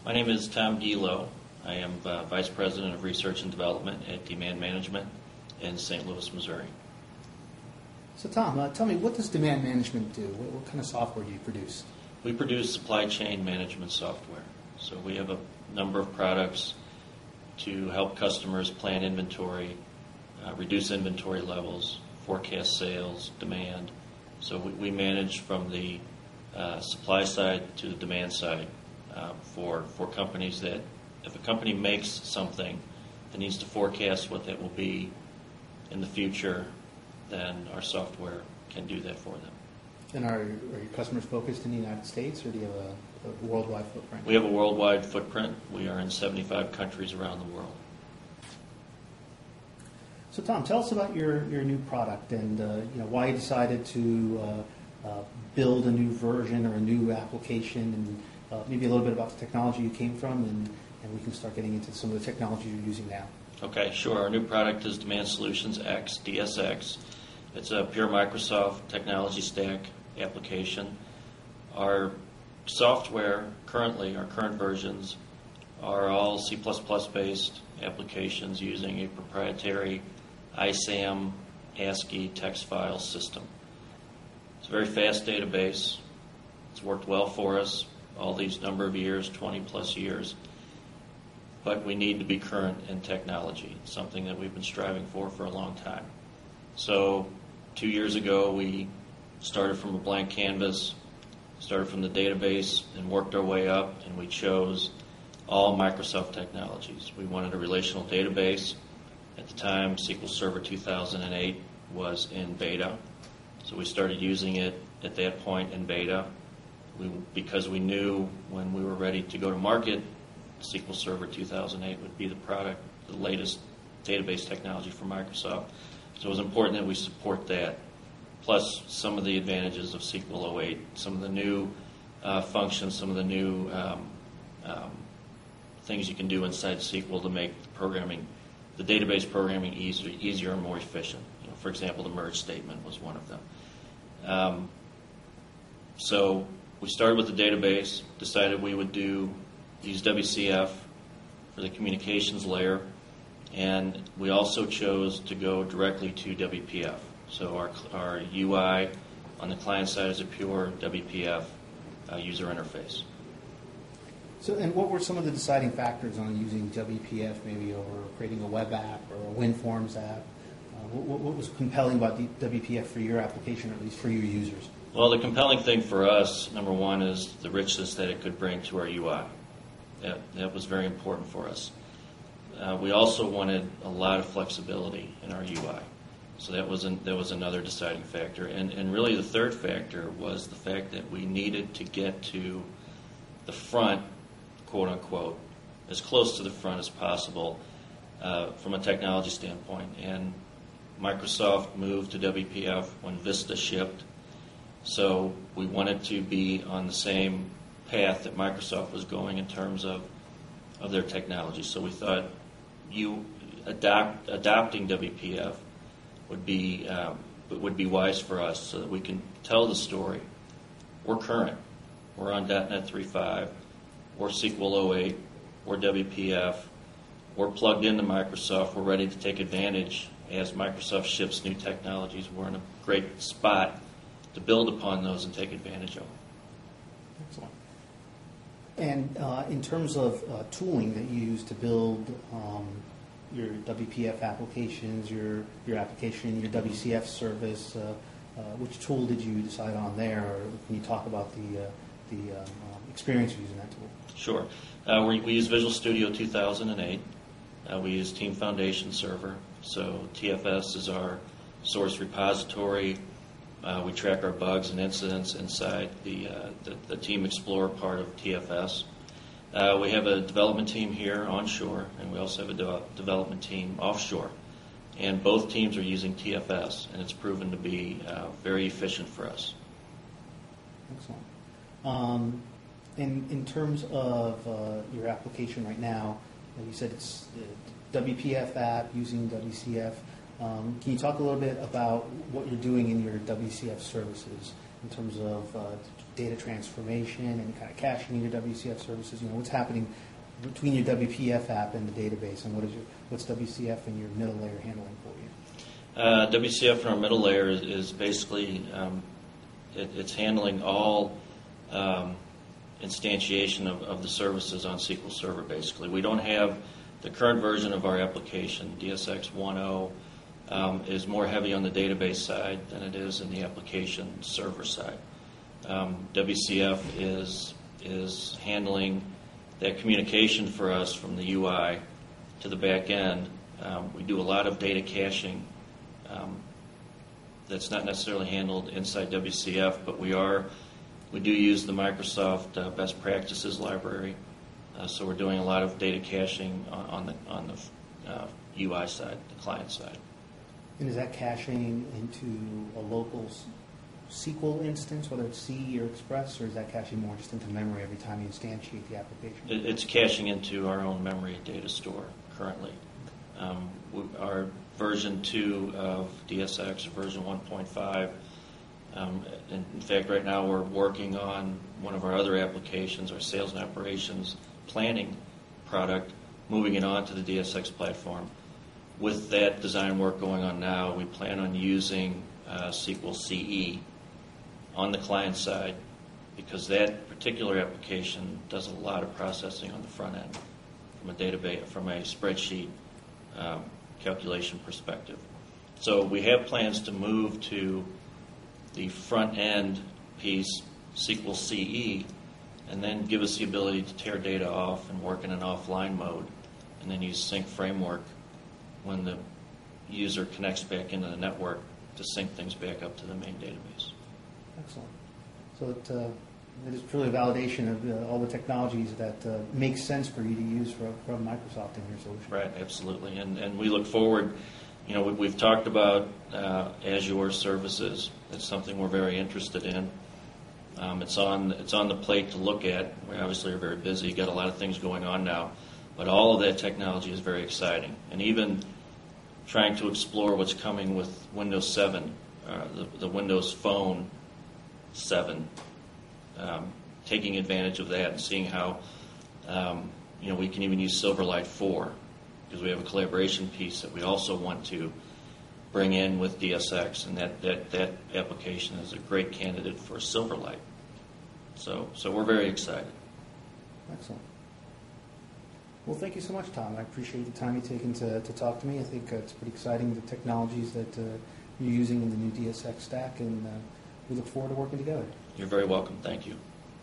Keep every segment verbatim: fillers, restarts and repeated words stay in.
My name is Tom Gilo. I am uh, Vice President of Research and Development at Demand Management in Saint Louis, Missouri. So Tom, uh, tell me, what does Demand Management do? What, what kind of software do you produce? We produce supply chain management software. So we have a number of products to help customers plan inventory, uh, reduce inventory levels, forecast sales, demand. So we, we manage from the uh, supply side to the demand side uh, for, for companies that, if a company makes something that needs to forecast what that will be in the future, then our software can do that for them. And are, are your customers focused in the United States, or do you have a, a worldwide footprint? We have a worldwide footprint. We are in seventy-five countries around the world. So Tom, tell us about your, your new product and uh, you know why you decided to uh, uh, build a new version or a new application, and uh, maybe a little bit about the technology you came from, and, and we can start getting into some of the technology you're using now. Okay, sure. Our new product is Demand Solutions X, D S X. It's a pure Microsoft technology stack application. Our software currently, our current versions, are all C plus plus based applications using a proprietary I SAM ASCII text file system. It's a very fast database. It's worked well for us all these number of years, twenty plus years. But we need to be current in technology, something that we've been striving for for a long time. So two years ago, we started from a blank canvas, started from the database, and worked our way up, and we chose all Microsoft technologies. We wanted a relational database. At the time, S Q L Server two thousand eight was in beta, so we started using it at that point in beta. We, because we knew when we were ready to go to market, S Q L Server two thousand eight would be the product, the latest database technology for Microsoft. So it was important that we support that, plus some of the advantages of S Q L oh eight, some of the new uh, functions, some of the new um, um, things you can do inside S Q L to make the programming, the database programming easier, easier and more efficient. You know, for example, the merge statement was one of them. Um, so we started with the database, decided we would do use W C F for the communications layer, and we also chose to go directly to W P F. So our, our U I on the client side is a pure W P F uh, user interface. So, and what were some of the deciding factors on using W P F maybe over creating a web app or a WinForms app? Uh, what, what was compelling about the W P F for your application, or at least for your users? Well, the compelling thing for us, number one, is the richness that it could bring to our U I. That, that was very important for us. Uh, we also wanted a lot of flexibility in our U I. So that was an, that was another deciding factor. And, and really the third factor was the fact that we needed to get to the front, quote unquote, as close to the front as possible uh, from a technology standpoint. And Microsoft moved to W P F when Vista shipped. So we wanted to be on the same path that Microsoft was going in terms of, of their technology. So we thought you adopt, adopting W P F would be um, would be wise for us, so that we can tell the story. We're current. We're on .NET three point five. We're S Q L oh eight. We're W P F. We're plugged into Microsoft. We're ready to take advantage as Microsoft ships new technologies. We're in a great spot to build upon those and take advantage of them. Excellent. And uh, in terms of uh, tooling that you use to build um, your W P F applications, your your application, your W C F service, uh, uh, which tool did you decide on there? Or can you talk about the uh, the um, um, experience of using that tool? Sure. Uh, we, we use Visual Studio two thousand eight. Uh, we use Team Foundation Server. So T F S is our source repository. Uh, we track our bugs and incidents inside the, uh, the, the Team Explorer part of T F S. Uh, we have a development team here onshore, and we also have a de- development team offshore. And both teams are using T F S, and it's proven to be uh, very efficient for us. Excellent. Um, in, in terms of uh, your application right now, you said it's a W P F app using W C F. Um, can you talk a little bit about what you're doing in your W C F services in terms of uh, data transformation and kind of caching in your W C F services? You know, what's happening between your W P F app and the database, and what is your, what's W C F and your middle layer handling for you? Uh, W C F in our middle layer is, is basically um, it, it's handling all um, instantiation of, of the services on S Q L Server. Basically, we don't have the current version of our application, D S X one point oh, um, is more heavy on the database side than it is in the application server side. Um, W C F is is handling that communication for us from the U I to the back end. Um, we do a lot of data caching um, that's not necessarily handled inside W C F, but we are we do use the Microsoft uh, Best Practices library. Uh, so we're doing a lot of data caching on, on the on the uh, U I side, the client side. And is that caching into a local S Q L instance, whether it's C or Express, or is that caching more just into memory every time you instantiate the application? It, it's caching into our own memory data store currently. Um, we, our version two of D S X, version one point five, um, in, in fact, right now we're working on one of our other applications, our sales and operations planning product, moving it on to the D S X platform. With that design work going on now, we plan on using uh, S Q L C E on the client side, because that particular application does a lot of processing on the front end from a database, from a spreadsheet um, calculation perspective. So we have plans to move to the front end piece, S Q L C E, and then give us the ability to tear data off and work in an offline mode, and then use Sync Framework when the user connects back into the network to sync things back up to the main database. Excellent. So it, uh, it is truly a validation of uh, all the technologies that uh, make sense for you to use from, from Microsoft in your solution. Right, absolutely. And and we look forward, you know, we, we've talked about uh, Azure services. That's something we're very interested in. Um, it's on it's on the plate to look at. We obviously are very busy, got a lot of things going on now, but all of that technology is very exciting. And even trying to explore what's coming with Windows seven, uh, the, the Windows Phone seven, um, taking advantage of that and seeing how um, you know we can even use Silverlight four, because we have a collaboration piece that we also want to bring in with D S X, and that, that, that application is a great candidate for Silverlight. So so we're very excited. Excellent. Well, thank you so much, Tom. I appreciate the time you've taken to, to talk to me. I think uh, it's pretty exciting, the technologies that uh, you're using in the new D S X stack, and uh, we look forward to working together. You're very welcome. Thank you.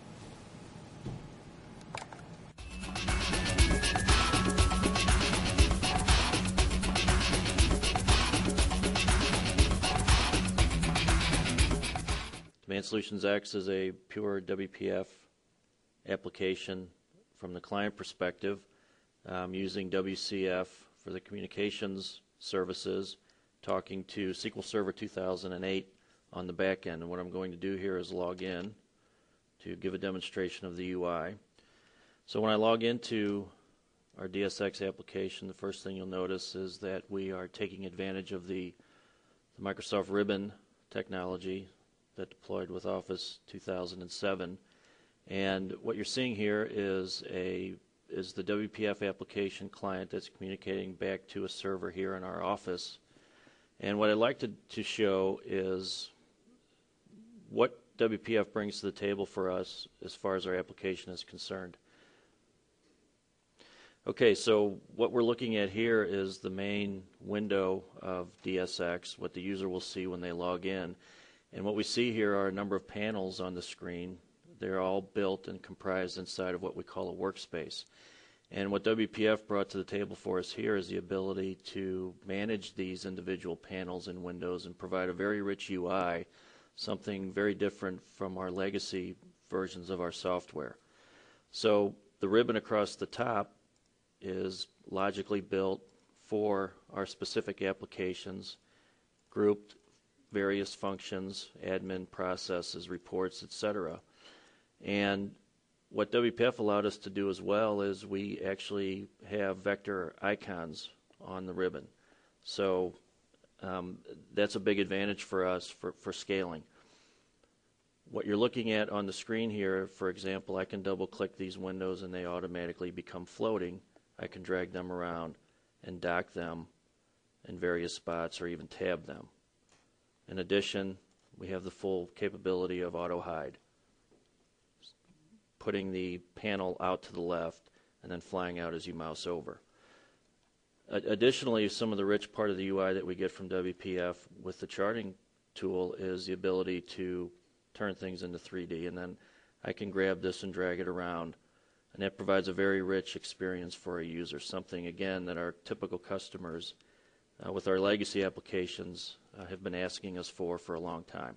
Demand Solutions X is a pure W P F application from the client perspective, um, using W C F for the communications services, talking to S Q L Server two thousand eight on the back end. And what I'm going to do here is log in to give a demonstration of the U I. So when I log into our D S X application, the first thing you'll notice is that we are taking advantage of the, the Microsoft Ribbon technology that deployed with Office two thousand seven. And what you're seeing here is a is the W P F application client that's communicating back to a server here in our office. And what I'd like to, to show is what W P F brings to the table for us as far as our application is concerned. Okay, so what we're looking at here is the main window of D S X, what the user will see when they log in. And what we see here are a number of panels on the screen. They're all built and comprised inside of what we call a workspace. And what W P F brought to the table for us here is the ability to manage these individual panels in Windows and provide a very rich U I, something very different from our legacy versions of our software. So the ribbon across the top is logically built for our specific applications, grouped various functions, admin processes, reports, et cetera. And what W P F allowed us to do as well is we actually have vector icons on the ribbon. So um, that's a big advantage for us for, for scaling. What you're looking at on the screen here, for example, I can double-click these windows and they automatically become floating. I can drag them around and dock them in various spots or even tab them. In addition, we have the full capability of auto hide, putting the panel out to the left and then flying out as you mouse over. Additionally, some of the rich part of the U I that we get from W P F with the charting tool is the ability to turn things into three D, and then I can grab this and drag it around, and that provides a very rich experience for a user, something again that our typical customers uh, with our legacy applications uh, have been asking us for for a long time.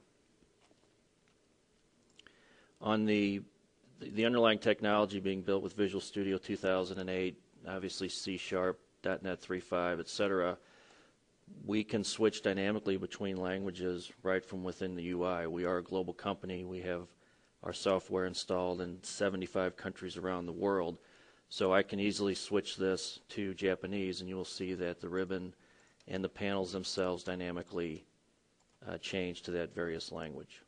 On the the underlying technology being built with Visual Studio two thousand eight, obviously C Sharp, dot net three point five, et cetera, we can switch dynamically between languages right from within the U I. We are a global company. We have our software installed in seventy-five countries around the world. So I can easily switch this to Japanese, and you will see that the ribbon and the panels themselves dynamically uh, change to that various language.